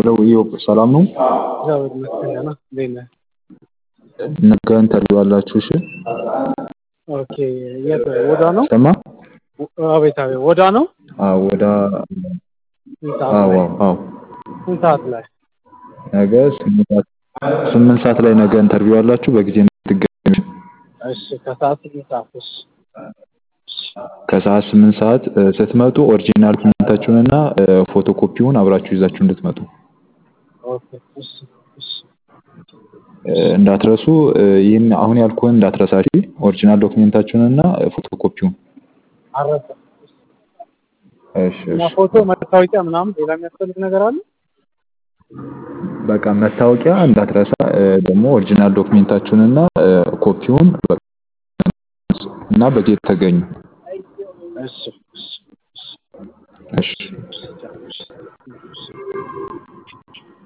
ሄሎ ኢዮብ ሰላም ነው? እግዚአብሔር ይመስገን ደህና። እንዴት ነህ? ነገ ኢንተርቪው አላችሁ? እሺ ኦኬ። የት ወዳ ነው? ሰማ? አቤት አቤት፣ ወዳ ነው። ወዳ ስንት ሰዓት አዎ ላይ? አዎ ስንት ሰዓት ላይ? ነገ 8 ሰዓት ላይ ነገ ኢንተርቪው አላችሁ። በጊዜ እንድትገኙ። እሺ ከሰዓት ስንት ሰዓት? እሺ ከሰዓት 8 ሰዓት ስትመጡ ኦሪጂናል ዶክመንታችሁንና ፎቶኮፒውን አብራችሁ ይዛችሁ እንድትመጡ ኦኬ። እሺ እሺ እንዳትረሱ። ይህን አሁን ያልኩህን እንዳትረሳ። እሺ ኦሪጂናል ዶክመንታችሁንና ፎቶኮፒውን። አረፈ። እሺ እና እሺ ፎቶ፣ መታወቂያ ምናምን ሌላ የሚያስፈልግ ነገር አለ? በቃ መታወቂያ እንዳትረሳ። ደግሞ ኦሪጂናል ዶክመንታችሁንና ኮፒውን እና በጊዜ ተገኙ። እሺ እሺ እሺ እሺ